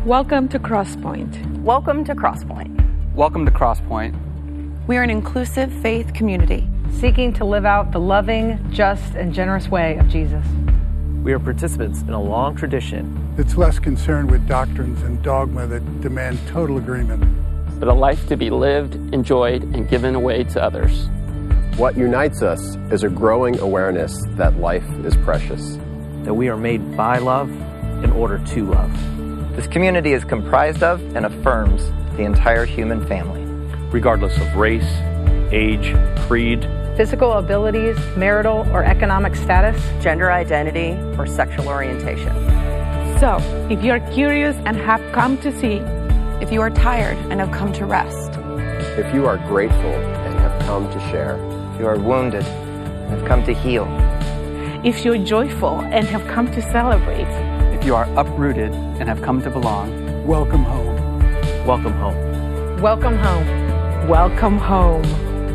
Welcome to Crosspoint. Welcome to Crosspoint. Welcome to Crosspoint. We are an inclusive faith community seeking to live out the loving, just, and generous way of Jesus. We are participants in a long tradition that's less concerned with doctrines and dogma that demand total agreement, but a life to be lived, enjoyed, and given away to others. What unites us is a growing awareness that life is precious, that we are made by love in order to love. This community is comprised of and affirms the entire human family, regardless of race, age, creed, physical abilities, marital or economic status, gender identity, or sexual orientation. So, if you're curious and have come to see, if you are tired and have come to rest, if you are grateful and have come to share, if you are wounded and have come to heal, if you're joyful and have come to celebrate, if you are uprooted and have come to belong, welcome home. Welcome home. Welcome home. Welcome home.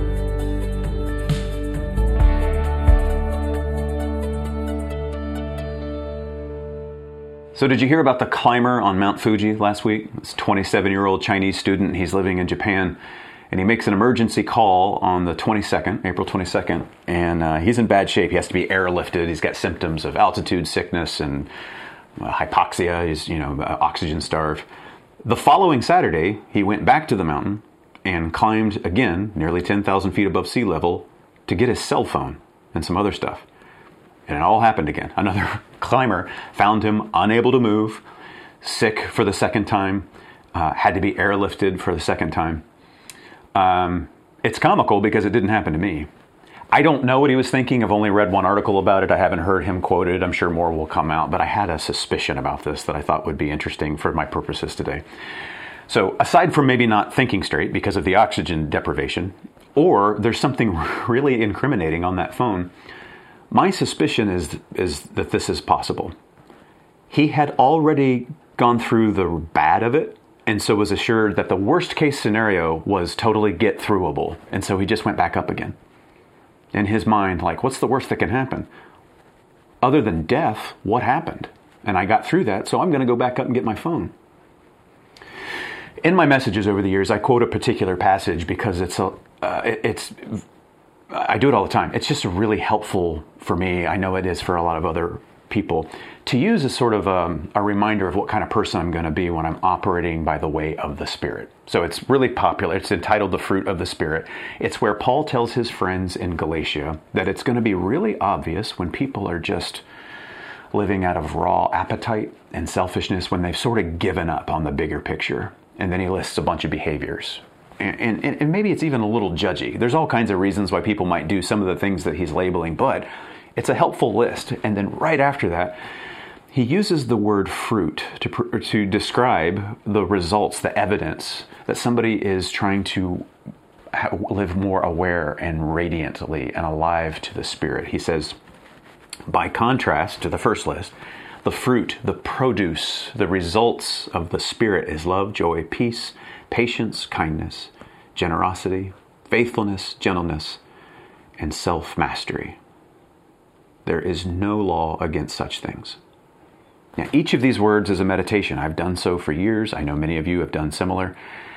So did you hear about the climber on Mount Fuji last week? This 27-year-old Chinese student, he's living in Japan, and he makes an emergency call on the 22nd, April 22nd, and he's in bad shape. He has to be airlifted. He's got symptoms of altitude sickness and hypoxia. He's, oxygen starved. The following Saturday, he went back to the mountain and climbed again, nearly 10,000 feet above sea level, to get his cell phone and some other stuff. And it all happened again. Another climber found him unable to move, sick for the second time, had to be airlifted for the second time. It's comical because it didn't happen to me. I don't know what he was thinking. I've only read one article about it. I haven't heard him quoted. I'm sure more will come out, but I had a suspicion about this that I thought would be interesting for my purposes today. So aside from maybe not thinking straight because of the oxygen deprivation, or there's something really incriminating on that phone, my suspicion is that this is possible. He had already gone through the bad of it, and so was assured that the worst case scenario was totally get throughable. And so he just went back up again. In his mind, like, what's the worst that can happen? Other than death, what happened? And I got through that, so I'm going to go back up and get my phone. In my messages over the years, I quote a particular passage because I do it all the time. It's just really helpful for me. I know it is for a lot of other people to use as sort of a reminder of what kind of person I'm going to be when I'm operating by the way of the Spirit. So it's really popular. It's entitled The Fruit of the Spirit. It's where Paul tells his friends in Galatia that it's going to be really obvious when people are just living out of raw appetite and selfishness, when they've sort of given up on the bigger picture. And then he lists a bunch of behaviors. And maybe it's even a little judgy. There's all kinds of reasons why people might do some of the things that he's labeling, but it's a helpful list. And then right after that, he uses the word fruit to describe the results, the evidence that somebody is trying to live more aware and radiantly and alive to the Spirit. He says, by contrast to the first list, the fruit, the produce, the results of the Spirit is love, joy, peace, patience, kindness, generosity, faithfulness, gentleness, and self-mastery. There is no law against such things. Now, each of these words is a meditation. I've done so for years. I know many of you have done similar.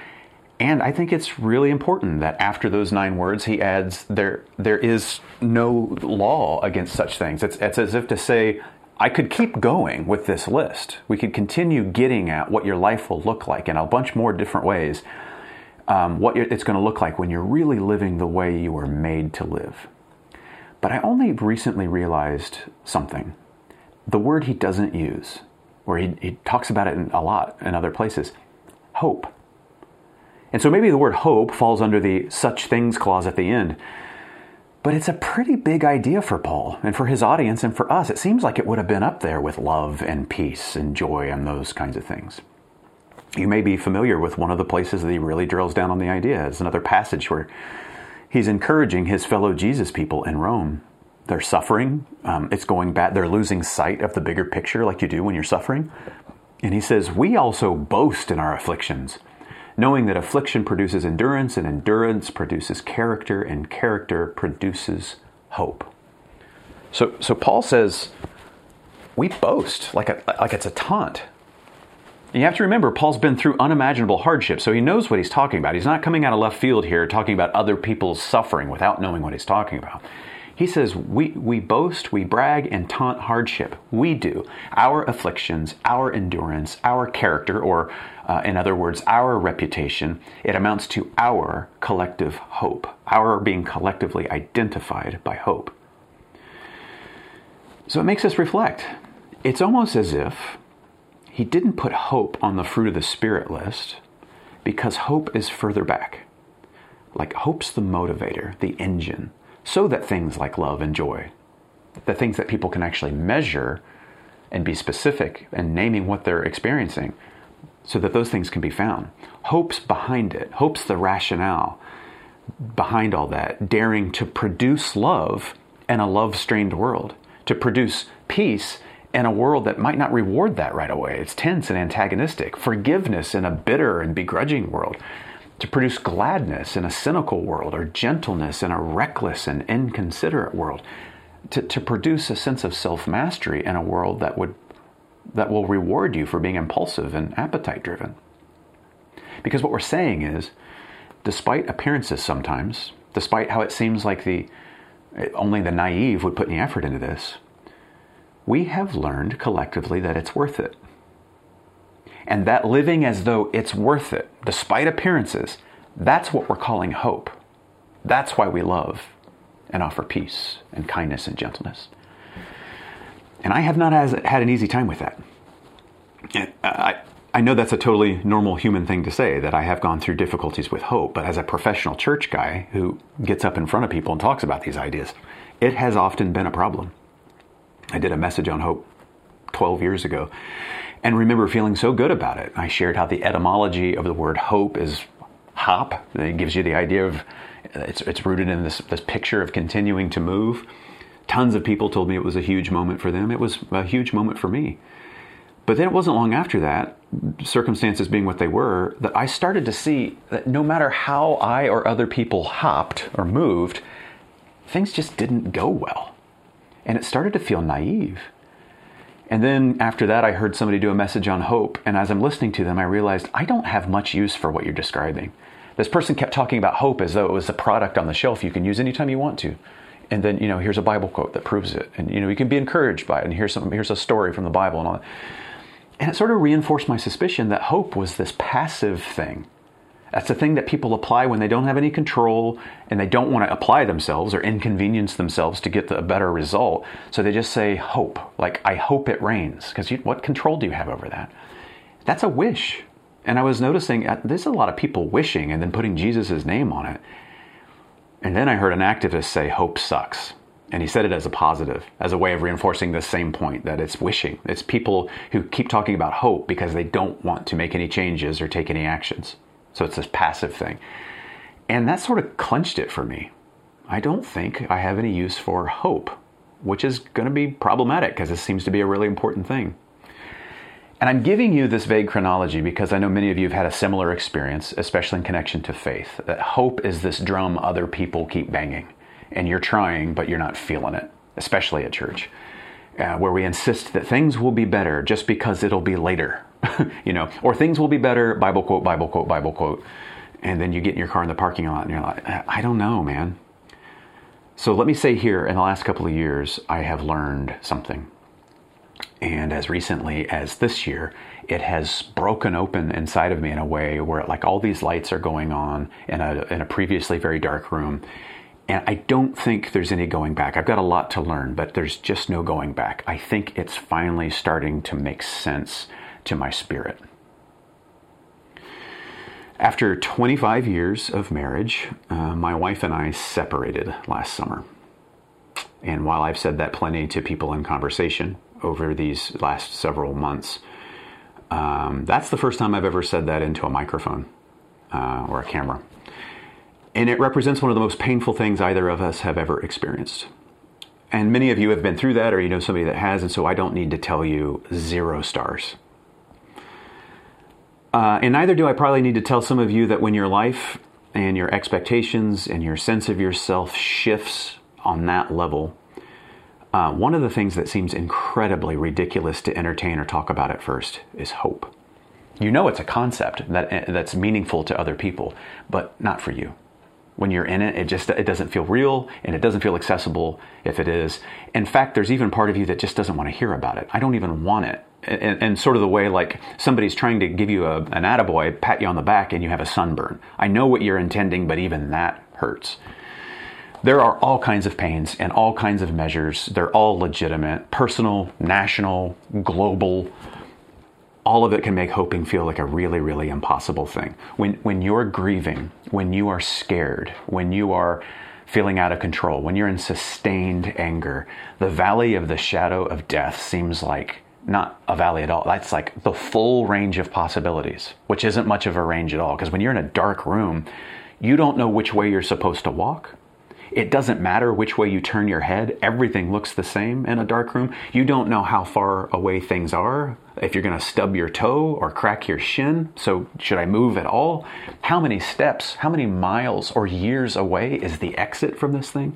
And I think it's really important that after those 9 words, he adds, there is no law against such things. It's as if to say, I could keep going with this list. We could continue getting at what your life will look like in a bunch more different ways, what it's going to look like when you're really living the way you were made to live. But I only recently realized something. The word he doesn't use, where he talks about it a lot in other places, hope. And so maybe the word hope falls under the such things clause at the end. But it's a pretty big idea for Paul and for his audience and for us. It seems like it would have been up there with love and peace and joy and those kinds of things. You may be familiar with one of the places that he really drills down on the idea. It's another passage where he's encouraging his fellow Jesus people in Rome. They're suffering. It's going bad. They're losing sight of the bigger picture like you do when you're suffering. And he says, we also boast in our afflictions, knowing that affliction produces endurance, and endurance produces character, and character produces hope. So Paul says, we boast like it's a taunt. You have to remember, Paul's been through unimaginable hardship, so he knows what he's talking about. He's not coming out of left field here talking about other people's suffering without knowing what he's talking about. He says, we boast, we brag, and taunt hardship. We do. Our afflictions, our endurance, our character, or in other words, our reputation, it amounts to our collective hope, our being collectively identified by hope. So it makes us reflect. It's almost as if he didn't put hope on the fruit of the Spirit list because hope is further back. Like hope's the motivator, the engine, so that things like love and joy, the things that people can actually measure and be specific and naming what they're experiencing, so that those things can be found. Hope's behind it. Hope's the rationale behind all that, daring to produce love in a love-strained world, to produce peace in a world that might not reward that right away. It's tense and antagonistic. Forgiveness in a bitter and begrudging world. To produce gladness in a cynical world, or gentleness in a reckless and inconsiderate world. To produce a sense of self-mastery in a world that will reward you for being impulsive and appetite-driven. Because what we're saying is, despite appearances sometimes, despite how it seems like only the naive would put any effort into this, we have learned collectively that it's worth it. And that living as though it's worth it, despite appearances, that's what we're calling hope. That's why we love and offer peace and kindness and gentleness. And I have not had an easy time with that. I know that's a totally normal human thing to say, that I have gone through difficulties with hope, but as a professional church guy who gets up in front of people and talks about these ideas, it has often been a problem. I did a message on hope 12 years ago and remember feeling so good about it. I shared how the etymology of the word hope is hop. It gives you the idea of, it's rooted in this picture of continuing to move. Tons of people told me it was a huge moment for them. It was a huge moment for me. But then it wasn't long after that, circumstances being what they were, that I started to see that no matter how I or other people hopped or moved, things just didn't go well. And it started to feel naive. And then after that, I heard somebody do a message on hope. And as I'm listening to them, I realized I don't have much use for what you're describing. This person kept talking about hope as though it was a product on the shelf you can use anytime you want to. And then, here's a Bible quote that proves it. And, you can be encouraged by it. And here's a story from the Bible and all that. And it sort of reinforced my suspicion that hope was this passive thing. That's the thing that people apply when they don't have any control and they don't want to apply themselves or inconvenience themselves to get a better result. So they just say hope, like, I hope it rains. Because what control do you have over that? That's a wish. And I was noticing there's a lot of people wishing and then putting Jesus' name on it. And then I heard an activist say hope sucks. And he said it as a positive, as a way of reinforcing the same point, that it's wishing. It's people who keep talking about hope because they don't want to make any changes or take any actions. So it's this passive thing. And that sort of clenched it for me. I don't think I have any use for hope, which is going to be problematic because this seems to be a really important thing. And I'm giving you this vague chronology because I know many of you have had a similar experience, especially in connection to faith, that hope is this drum other people keep banging. And you're trying, but you're not feeling it, especially at church, where we insist that things will be better just because it'll be later. Or things will be better, Bible quote, Bible quote, Bible quote. And then you get in your car in the parking lot and you're like, I don't know, man. So let me say here, in the last couple of years, I have learned something. And as recently as this year, it has broken open inside of me in a way where like all these lights are going on in a previously very dark room. And I don't think there's any going back. I've got a lot to learn, but there's just no going back. I think it's finally starting to make sense to my spirit. After 25 years of marriage, my wife and I separated last summer. And while I've said that plenty to people in conversation over these last several months, that's the first time I've ever said that into a microphone or a camera. And it represents one of the most painful things either of us have ever experienced. And many of you have been through that, or you know somebody that has, and so I don't need to tell you 0 stars. And neither do I probably need to tell some of you that when your life and your expectations and your sense of yourself shifts on that level, one of the things that seems incredibly ridiculous to entertain or talk about at first is hope. You know it's a concept that's meaningful to other people, but not for you. When you're in it, it doesn't feel real, and it doesn't feel accessible if it is. In fact, there's even part of you that just doesn't want to hear about it. I don't even want it. And sort of the way like somebody's trying to give you an attaboy, pat you on the back, and you have a sunburn. I know what you're intending, but even that hurts. There are all kinds of pains and all kinds of measures. They're all legitimate, personal, national, global. All of it can make hoping feel like a really, really impossible thing. When you're grieving, when you are scared, when you are feeling out of control, when you're in sustained anger, the valley of the shadow of death seems like not a valley at all. That's like the full range of possibilities, which isn't much of a range at all. Because when you're in a dark room, you don't know which way you're supposed to walk. It doesn't matter which way you turn your head. Everything looks the same in a dark room. You don't know how far away things are, if you're going to stub your toe or crack your shin. So should I move at all? How many steps, how many miles or years away is the exit from this thing?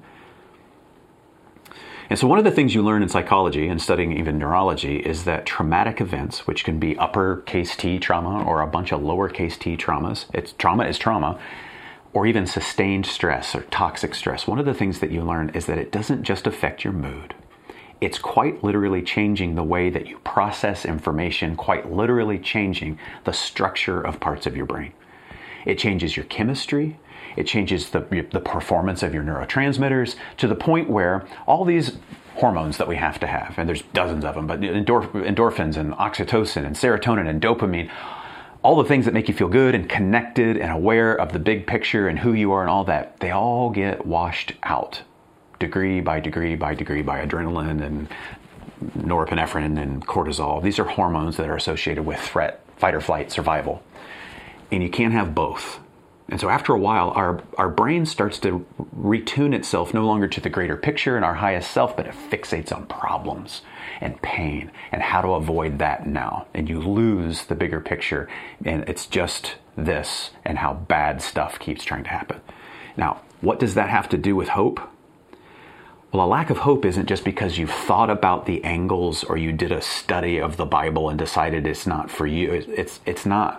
And so one of the things you learn in psychology and studying even neurology is that traumatic events, which can be uppercase T trauma or a bunch of lowercase t traumas, trauma is trauma, or even sustained stress or toxic stress, one of the things that you learn is that it doesn't just affect your mood. It's quite literally changing the way that you process information, quite literally changing the structure of parts of your brain. It changes your chemistry. It changes the performance of your neurotransmitters to the point where all these hormones that we have to have, and there's dozens of them, but endorphins and oxytocin and serotonin and dopamine, all the things that make you feel good and connected and aware of the big picture and who you are and all that, they all get washed out degree by degree by degree by adrenaline and norepinephrine and cortisol. These are hormones that are associated with threat, fight or flight, survival. And you can't have both. And so after a while, our brain starts to retune itself no longer to the greater picture and our highest self, but it fixates on problems and pain and how to avoid that now. And you lose the bigger picture, and it's just this and how bad stuff keeps trying to happen. Now, what does that have to do with hope? Well, a lack of hope isn't just because you've thought about the angles or you did a study of the Bible and decided it's not for you. It's not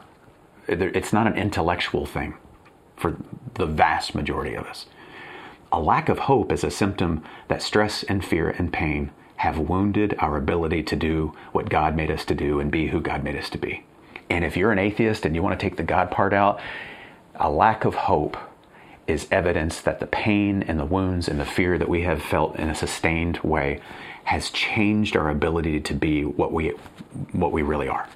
an intellectual thing for the vast majority of us. A lack of hope is a symptom that stress and fear and pain have wounded our ability to do what God made us to do and be who God made us to be. And if you're an atheist and you want to take the God part out, a lack of hope is evidence that the pain and the wounds and the fear that we have felt in a sustained way has changed our ability to be what we really are.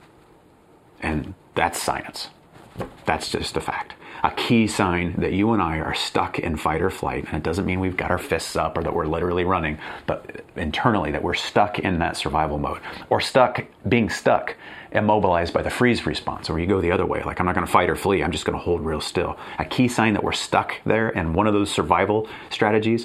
And that's science. That's just a fact. A key sign that you and I are stuck in fight or flight, and it doesn't mean we've got our fists up or that we're literally running, but internally that we're stuck in that survival mode, or being stuck, immobilized by the freeze response, or you go the other way, like I'm not going to fight or flee, I'm just going to hold real still. A key sign that we're stuck there, and one of those survival strategies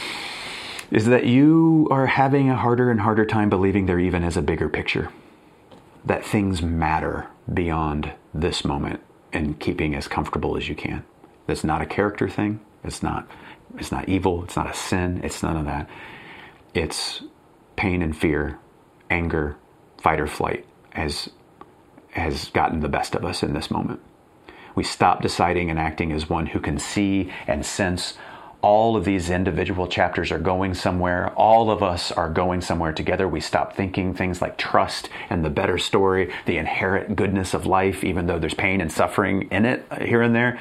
is that you are having a harder and harder time believing there even is a bigger picture, that things matter beyond this moment, and keeping as comfortable as you can. It's not a character thing. It's not evil. It's not a sin. It's none of that. It's pain and fear, anger, fight or flight has gotten the best of us in this moment. We stop deciding and acting as one who can see and sense all of these individual chapters are going somewhere. All of us are going somewhere together. We stop thinking things like trust and the better story, the inherent goodness of life, even though there's pain and suffering in it here and there.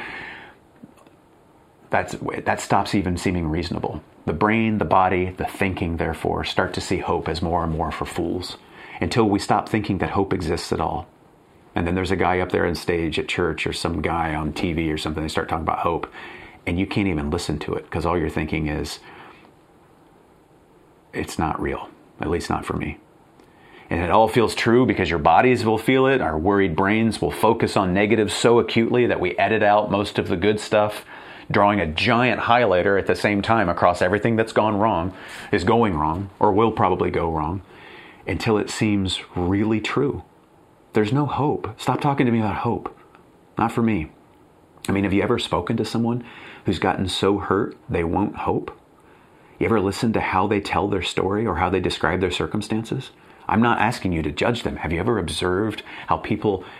That stops even seeming reasonable. The brain, the body, the thinking, therefore, start to see hope as more and more for fools until we stop thinking that hope exists at all. And then there's a guy up there on stage at church or some guy on TV or something, they start talking about hope. And you can't even listen to it because all you're thinking is, it's not real, at least not for me. And it all feels true because your bodies will feel it. Our worried brains will focus on negatives so acutely that we edit out most of the good stuff, drawing a giant highlighter at the same time across everything that's gone wrong, is going wrong, or will probably go wrong, until it seems really true. There's no hope. Stop talking to me about hope. Not for me. I mean, have you ever spoken to someone who's gotten so hurt they won't hope? You ever listen to how they tell their story or how they describe their circumstances? I'm not asking you to judge them. Have you ever observed how people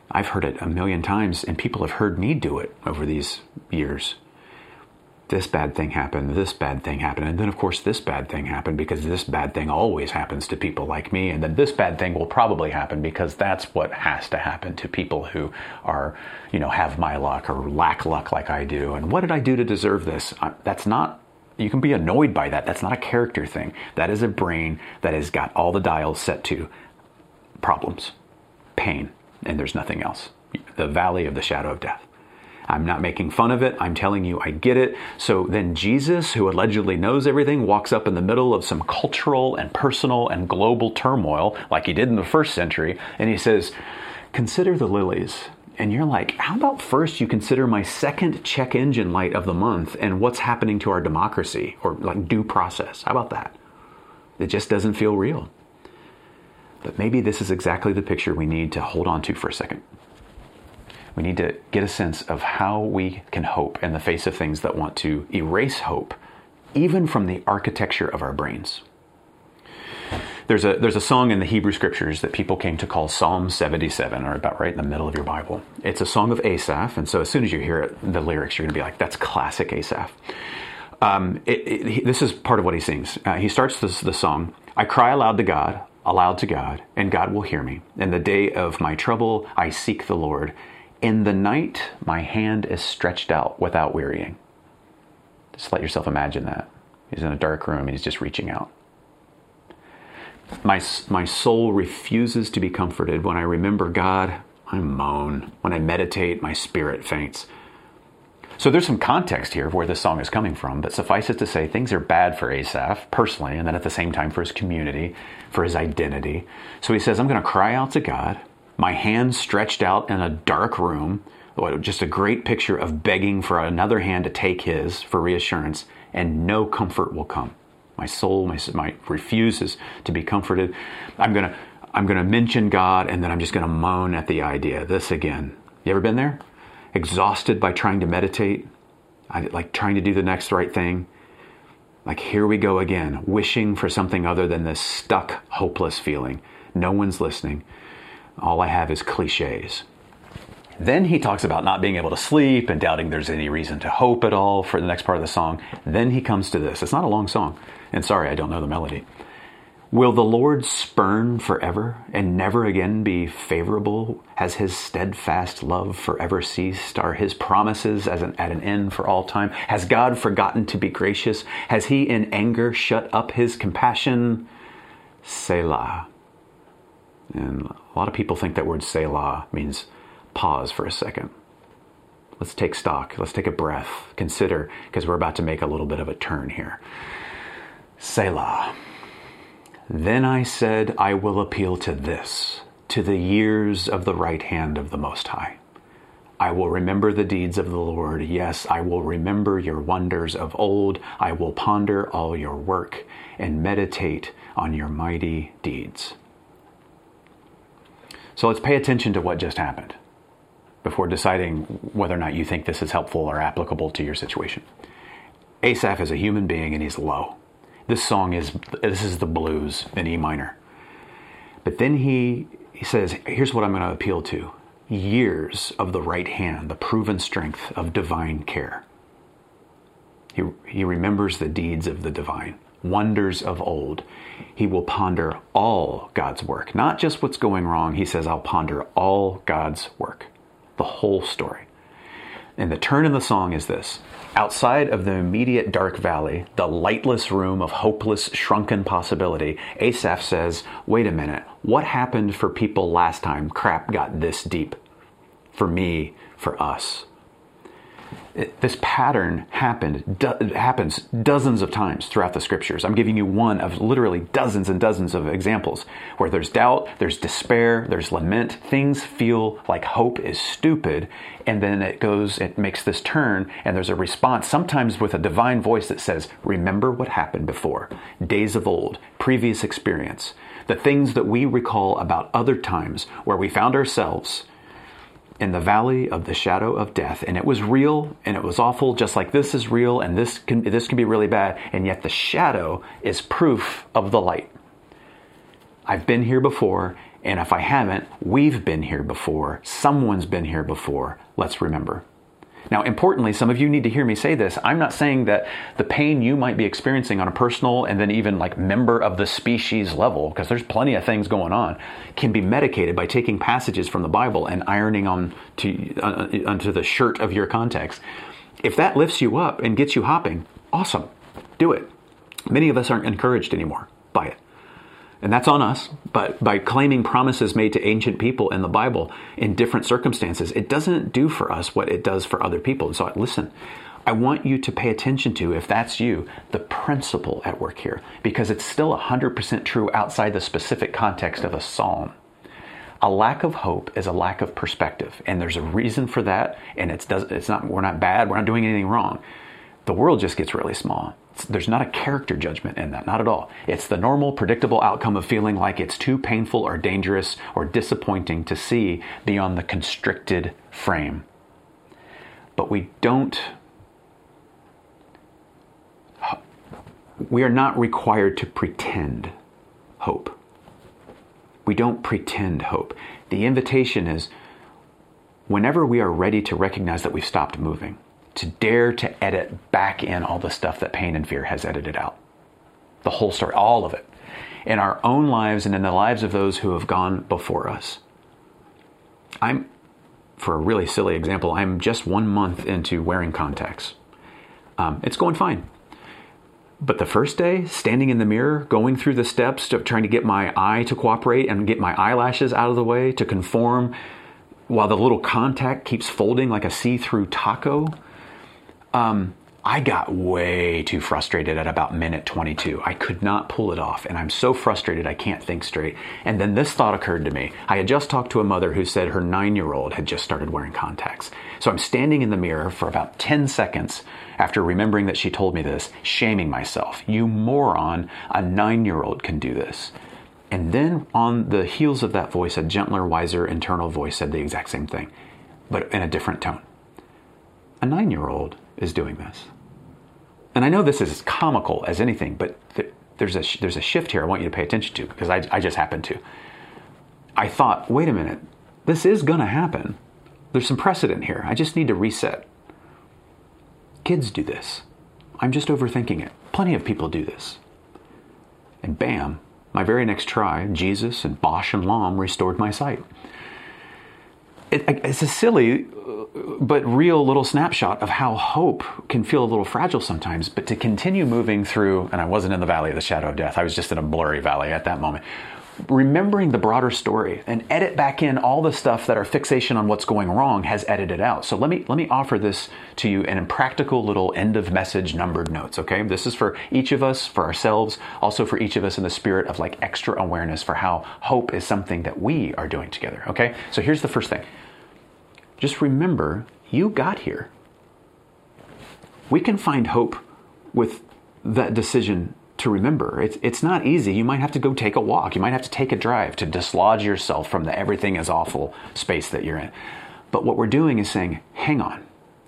I've heard it a million times, and people have heard me do it over these years. This bad thing happened, this bad thing happened, and then of course this bad thing happened because this bad thing always happens to people like me, and then this bad thing will probably happen because that's what has to happen to people who are, have my luck or lack luck like I do. And what did I do to deserve this? That's not, you can be annoyed by that. That's not a character thing. That is a brain that has got all the dials set to problems, pain, and there's nothing else. The valley of the shadow of death. I'm not making fun of it. I'm telling you, I get it. So then Jesus, who allegedly knows everything, walks up in the middle of some cultural and personal and global turmoil, like he did in the first century, and he says, consider the lilies. And you're like, how about first you consider my second check engine light of the month and what's happening to our democracy or like due process? How about that? It just doesn't feel real. But maybe this is exactly the picture we need to hold on to for a second. We need to get a sense of how we can hope in the face of things that want to erase hope, even from the architecture of our brains. There's a song in the Hebrew Scriptures that people came to call Psalm 77, or about right in the middle of your Bible. It's a song of Asaph, and so as soon as you hear it, the lyrics, you're going to be like, that's classic Asaph. This is part of what he sings. He starts the song, I cry aloud to God, and God will hear me. In the day of my trouble, I seek the Lord. In the night, my hand is stretched out without wearying. Just let yourself imagine that. He's in a dark room and he's just reaching out. My soul refuses to be comforted. When I remember God, I moan. When I meditate, my spirit faints. So there's some context here of where this song is coming from, but suffice it to say, things are bad for Asaph personally, and then at the same time for his community, for his identity. So he says, I'm going to cry out to God. My hand stretched out in a dark room, just a great picture of begging for another hand to take his for reassurance, and no comfort will come. My soul refuses to be comforted. I'm gonna mention God, and then I'm just gonna moan at the idea. This again. You ever been there? Exhausted by trying to meditate, like trying to do the next right thing. Like here we go again, wishing for something other than this stuck, hopeless feeling. No one's listening. All I have is cliches. Then he talks about not being able to sleep and doubting there's any reason to hope at all for the next part of the song. Then he comes to this. It's not a long song. And sorry, I don't know the melody. Will the Lord spurn forever and never again be favorable? Has his steadfast love forever ceased? Are his promises at an end for all time? Has God forgotten to be gracious? Has he in anger shut up his compassion? Selah. And a lot of people think that word Selah means pause for a second. Let's take stock. Let's take a breath. Consider, because we're about to make a little bit of a turn here. Selah. Then I said, I will appeal to this, to the years of the right hand of the Most High. I will remember the deeds of the Lord. Yes, I will remember your wonders of old. I will ponder all your work and meditate on your mighty deeds. So let's pay attention to what just happened before deciding whether or not you think this is helpful or applicable to your situation. Asaph is a human being and he's low. This is the blues in E minor. But then he says, here's what I'm going to appeal to. Years of the right hand, the proven strength of divine care. He remembers the deeds of the divine, wonders of old. He will ponder all God's work, not just what's going wrong. He says, I'll ponder all God's work, the whole story. And the turn in the song is this. Outside of the immediate dark valley, the lightless room of hopeless, shrunken possibility, Asaph says, wait a minute, what happened for people last time crap got this deep? For me, for us. This pattern happens dozens of times throughout the scriptures. I'm giving you one of literally dozens and dozens of examples where there's doubt, there's despair, there's lament. Things feel like hope is stupid, and then it makes this turn, and there's a response, sometimes with a divine voice that says, remember what happened before, days of old, previous experience, the things that we recall about other times where we found ourselves in the valley of the shadow of death, and it was real and it was awful, just like this is real and this can be really bad, and yet the shadow is proof of the light. I've been here before, And if I haven't, we've been here before. Someone's been here before. Let's remember. Now, importantly, some of you need to hear me say this. I'm not saying that the pain you might be experiencing on a personal and then even like member of the species level, because there's plenty of things going on, can be medicated by taking passages from the Bible and ironing onto the shirt of your context. If that lifts you up and gets you hopping, awesome. Do it. Many of us aren't encouraged anymore by it. And that's on us, but by claiming promises made to ancient people in the Bible in different circumstances, it doesn't do for us what it does for other people. So listen, I want you to pay attention to, if that's you, the principle at work here, because it's still 100% true outside the specific context of a psalm. A lack of hope is a lack of perspective, and there's a reason for that, and we're not bad, we're not doing anything wrong. The world just gets really small. There's not a character judgment in that, not at all. It's the normal, predictable outcome of feeling like it's too painful or dangerous or disappointing to see beyond the constricted frame. But we are not required to pretend hope. We don't pretend hope. The invitation is, whenever we are ready to recognize that we've stopped moving, to dare to edit back in all the stuff that pain and fear has edited out. The whole story, all of it. In our own lives and in the lives of those who have gone before us. For a really silly example, I'm just 1 month into wearing contacts. It's going fine. But the first day, standing in the mirror, going through the steps of trying to get my eye to cooperate and get my eyelashes out of the way to conform while the little contact keeps folding like a see-through taco, I got way too frustrated at about minute 22. I could not pull it off, and I'm so frustrated I can't think straight. And then this thought occurred to me. I had just talked to a mother who said her 9-year-old had just started wearing contacts. So I'm standing in the mirror for about 10 seconds after remembering that she told me this, shaming myself. You moron, a 9-year-old can do this. And then on the heels of that voice, a gentler, wiser internal voice said the exact same thing, but in a different tone. A 9-year-old is doing this. And I know this is comical as anything, but there's a shift here I want you to pay attention to, because I just happened to. I thought, wait a minute, this is going to happen. There's some precedent here. I just need to reset. Kids do this. I'm just overthinking it. Plenty of people do this. And bam, my very next try, Jesus and Bosch and Lomb restored my sight. It's a silly but real little snapshot of how hope can feel a little fragile sometimes, but to continue moving through, and I wasn't in the valley of the shadow of death, I was just in a blurry valley at that moment, remembering the broader story and edit back in all the stuff that our fixation on what's going wrong has edited out. So let me offer this to you in practical little end of message numbered notes, okay? This is for each of us, for ourselves, also for each of us in the spirit of like extra awareness for how hope is something that we are doing together, okay? So here's the first thing. Just remember, you got here. We can find hope with that decision to remember. It's not easy. You might have to go take a walk. You might have to take a drive to dislodge yourself from the everything is awful space that you're in. But what we're doing is saying, hang on.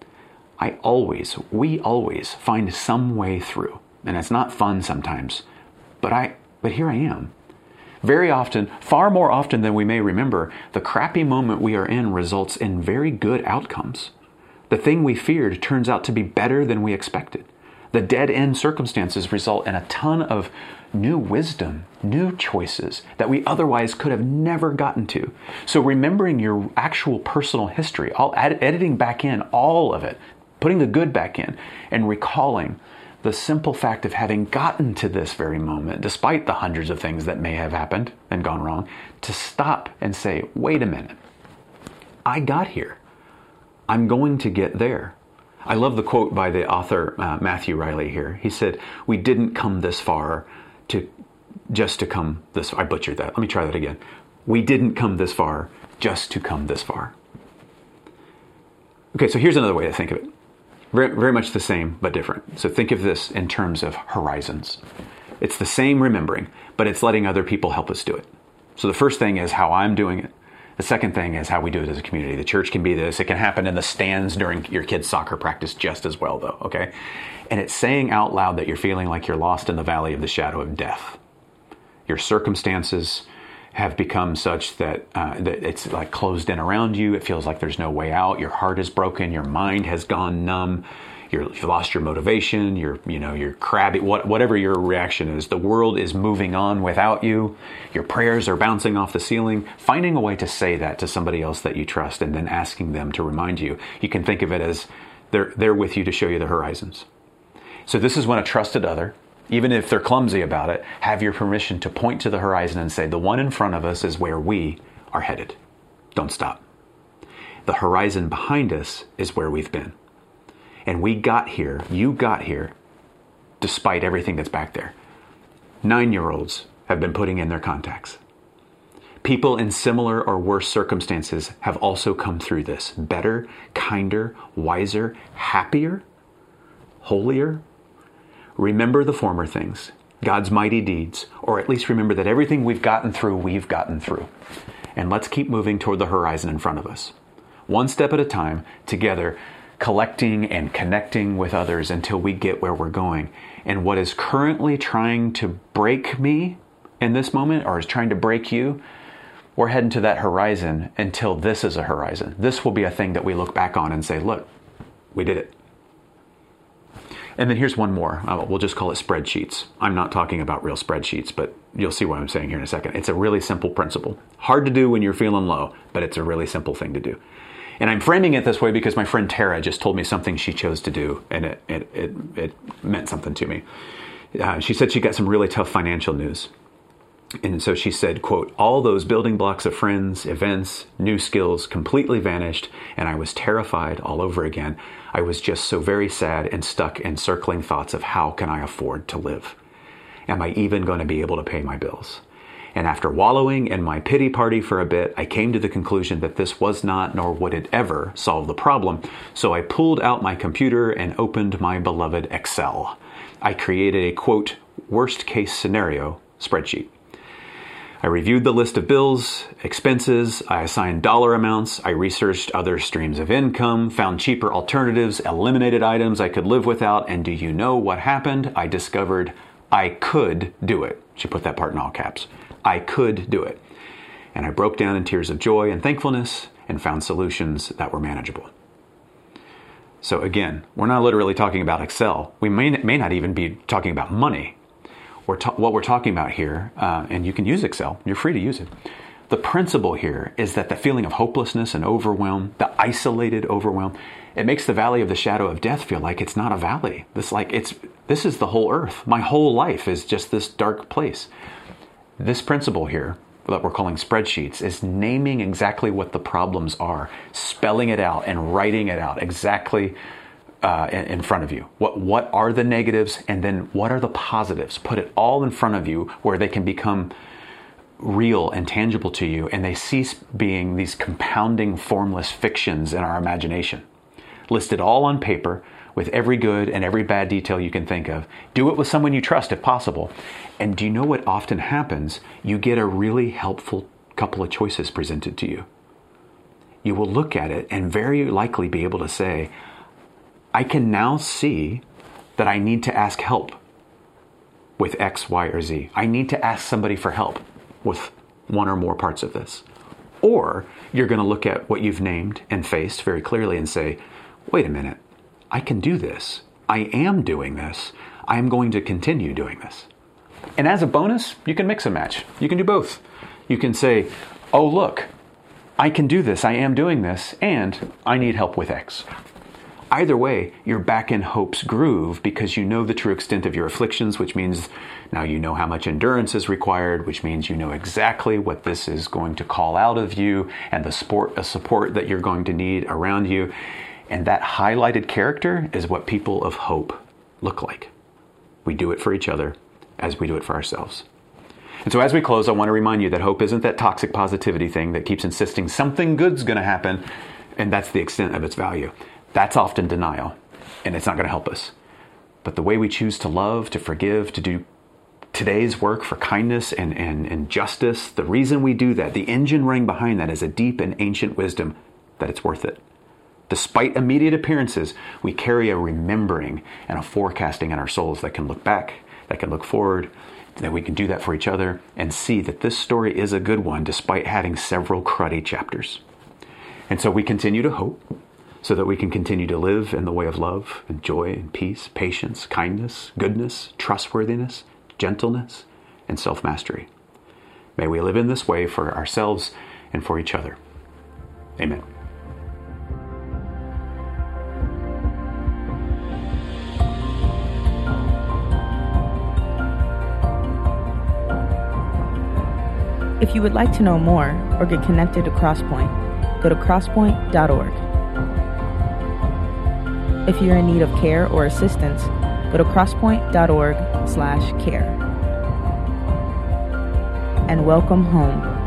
We always find some way through. And it's not fun sometimes. But here I am. Very often, far more often than we may remember, the crappy moment we are in results in very good outcomes. The thing we feared turns out to be better than we expected. The dead-end circumstances result in a ton of new wisdom, new choices that we otherwise could have never gotten to. So remembering your actual personal history, editing back in all of it, putting the good back in, and recalling the simple fact of having gotten to this very moment, despite the hundreds of things that may have happened and gone wrong, to stop and say, wait a minute, I got here. I'm going to get there. I love the quote by the author Matthew Riley here. He said, we didn't come this far just to come this far. I butchered that. Let me try that again. We didn't come this far just to come this far. Okay, so here's another way to think of it. Very, very much the same, but different. So think of this in terms of horizons. It's the same remembering, but it's letting other people help us do it. So the first thing is how I'm doing it. The second thing is how we do it as a community. The church can be this. It can happen in the stands during your kids' soccer practice just as well, though, okay? And it's saying out loud that you're feeling like you're lost in the valley of the shadow of death. Your circumstances, have become such that that it's like closed in around you. It feels like there's no way out. Your heart is broken. Your mind has gone numb. You've lost your motivation. You're crabby. Whatever your reaction is, the world is moving on without you. Your prayers are bouncing off the ceiling. Finding a way to say that to somebody else that you trust, and then asking them to remind you. You can think of it as they're with you to show you the horizons. So this is when a trusted other, even if they're clumsy about it, have your permission to point to the horizon and say, the one in front of us is where we are headed. Don't stop. The horizon behind us is where we've been. And we got here, you got here, despite everything that's back there. 9-year-olds have been putting in their contacts. People in similar or worse circumstances have also come through this. Better, kinder, wiser, happier, holier. Remember the former things, God's mighty deeds, or at least remember that everything we've gotten through. And let's keep moving toward the horizon in front of us. One step at a time, together, collecting and connecting with others until we get where we're going. And what is currently trying to break me in this moment, or is trying to break you, we're heading to that horizon until this is a horizon. This will be a thing that we look back on and say, look, we did it. And then here's one more. We'll just call it spreadsheets. I'm not talking about real spreadsheets, but you'll see what I'm saying here in a second. It's a really simple principle. Hard to do when you're feeling low, but it's a really simple thing to do. And I'm framing it this way because my friend Tara just told me something she chose to do, and it meant something to me. She said she got some really tough financial news. And so she said, quote, all those building blocks of friends, events, new skills completely vanished, and I was terrified all over again. I was just so very sad and stuck in circling thoughts of how can I afford to live? Am I even going to be able to pay my bills? And after wallowing in my pity party for a bit, I came to the conclusion that this was not, nor would it ever, solve the problem. So I pulled out my computer and opened my beloved Excel. I created a, quote, worst case scenario spreadsheet. I reviewed the list of bills, expenses, I assigned dollar amounts, I researched other streams of income, found cheaper alternatives, eliminated items I could live without, and do you know what happened? I discovered I could do it. She put that part in all caps. I could do it. And I broke down in tears of joy and thankfulness and found solutions that were manageable. So again, we're not literally talking about Excel. We may not even be talking about money. What we're talking about here, and you can use Excel, you're free to use it. The principle here is that the feeling of hopelessness and overwhelm, the isolated overwhelm, it makes the valley of the shadow of death feel like it's not a valley. This is the whole earth. My whole life is just this dark place. This principle here, that we're calling spreadsheets, is naming exactly what the problems are, spelling it out and writing it out exactly in front of you. What are the negatives, and then what are the positives? Put it all in front of you where they can become real and tangible to you, and they cease being these compounding, formless fictions in our imagination. List it all on paper with every good and every bad detail you can think of. Do it with someone you trust if possible. And do you know what often happens? You get a really helpful couple of choices presented to you. You will look at it and very likely be able to say, I can now see that I need to ask help with X, Y, or Z. I need to ask somebody for help with one or more parts of this. Or you're going to look at what you've named and faced very clearly and say, wait a minute, I can do this. I am doing this. I am going to continue doing this. And as a bonus, you can mix and match. You can do both. You can say, oh, look, I can do this. I am doing this. And I need help with X. Either way, you're back in hope's groove because you know the true extent of your afflictions, which means now you know how much endurance is required, which means you know exactly what this is going to call out of you and the support that you're going to need around you. And that highlighted character is what people of hope look like. We do it for each other as we do it for ourselves. And so as we close, I want to remind you that hope isn't that toxic positivity thing that keeps insisting something good's going to happen, and that's the extent of its value. That's often denial, and it's not going to help us. But the way we choose to love, to forgive, to do today's work for kindness and justice, the reason we do that, the engine running behind that is a deep and ancient wisdom that it's worth it. Despite immediate appearances, we carry a remembering and a forecasting in our souls that can look back, that can look forward, that we can do that for each other and see that this story is a good one despite having several cruddy chapters. And so we continue to hope so that we can continue to live in the way of love and joy and peace, patience, kindness, goodness, trustworthiness, gentleness, and self-mastery. May we live in this way for ourselves and for each other. Amen. If you would like to know more or get connected to Crosspoint, go to crosspoint.org. If you're in need of care or assistance, go to crosspoint.org/care. And welcome home.